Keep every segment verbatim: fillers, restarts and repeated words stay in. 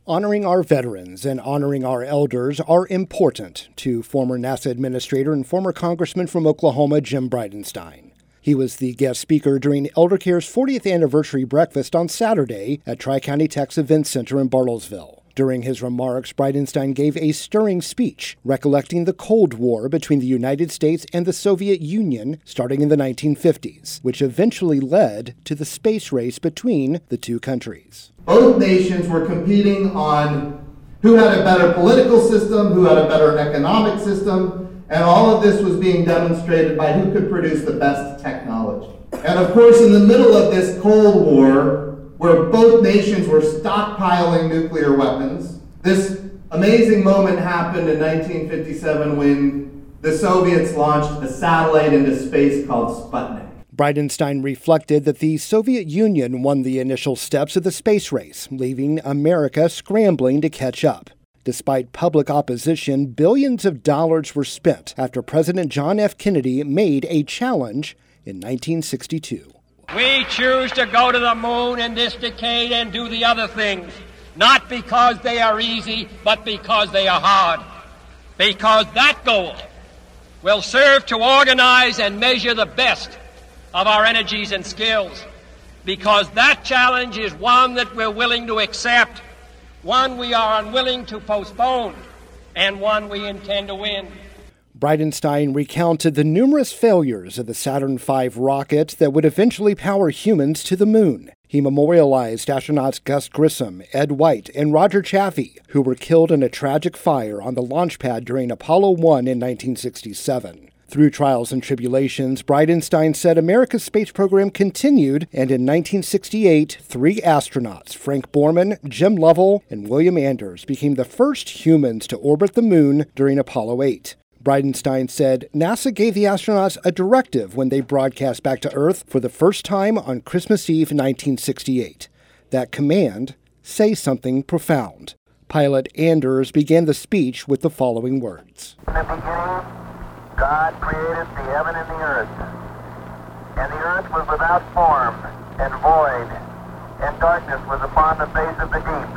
Honoring our veterans and honoring our elders are important to former NASA Administrator and former Congressman from Oklahoma, Jim Bridenstine. He was the guest speaker during ElderCare's fortieth anniversary breakfast on Saturday at Tri-County Tech's Event Center in Bartlesville. During his remarks, Bridenstine gave a stirring speech recollecting the Cold War between the United States and the Soviet Union starting in the nineteen fifties, which eventually led to the space race between the two countries. Both nations were competing on who had a better political system, who had a better economic system, and all of this was being demonstrated by who could produce the best technology. And of course, in the middle of this Cold War, where both nations were stockpiling nuclear weapons, this amazing moment happened in nineteen fifty-seven when the Soviets launched a satellite into space called Sputnik. Bridenstine reflected that the Soviet Union won the initial steps of the space race, leaving America scrambling to catch up. Despite public opposition, billions of dollars were spent after President John F. Kennedy made a challenge in nineteen sixty-two. We choose to go to the moon in this decade and do the other things, not because they are easy, but because they are hard. Because that goal will serve to organize and measure the best of our energies and skills. Because that challenge is one that we're willing to accept, one we are unwilling to postpone, and one we intend to win. Bridenstine recounted the numerous failures of the Saturn five rocket that would eventually power humans to the moon. He memorialized astronauts Gus Grissom, Ed White, and Roger Chaffee, who were killed in a tragic fire on the launch pad during Apollo one in nineteen sixty-seven. Through trials and tribulations, Bridenstine said America's space program continued, and in nineteen sixty-eight, three astronauts, Frank Borman, Jim Lovell, and William Anders, became the first humans to orbit the moon during Apollo eight. Bridenstine said NASA gave the astronauts a directive when they broadcast back to Earth for the first time on Christmas Eve nineteen sixty-eight. That command, say something profound. Pilot Anders began the speech with the following words. In the beginning, God created the heaven and the earth. And the earth was without form and void, and darkness was upon the face of the deep.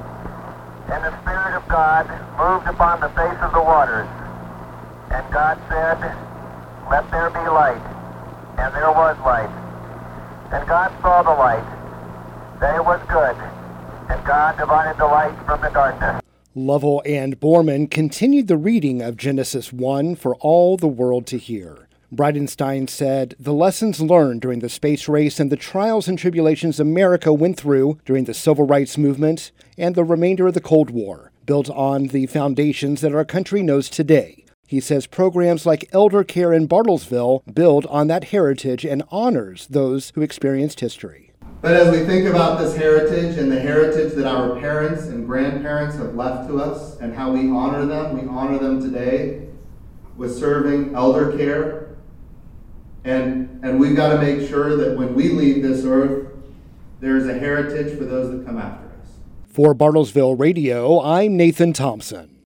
And the Spirit of God moved upon the face of the waters. And God said, let there be light. And there was light. And God saw the light, that it was good. And God divided the light from the darkness. Lovell and Borman continued the reading of Genesis one for all the world to hear. Bridenstine said the lessons learned during the space race and the trials and tribulations America went through during the Civil Rights Movement and the remainder of the Cold War built on the foundations that our country knows today. He says programs like ElderCare in Bartlesville build on that heritage and honors those who experienced history. But as we think about this heritage and the heritage that our parents and grandparents have left to us and how we honor them, we honor them today with serving elder care. And, and we've got to make sure that when we leave this earth, there's a heritage for those that come after us. For Bartlesville Radio, I'm Nathan Thompson.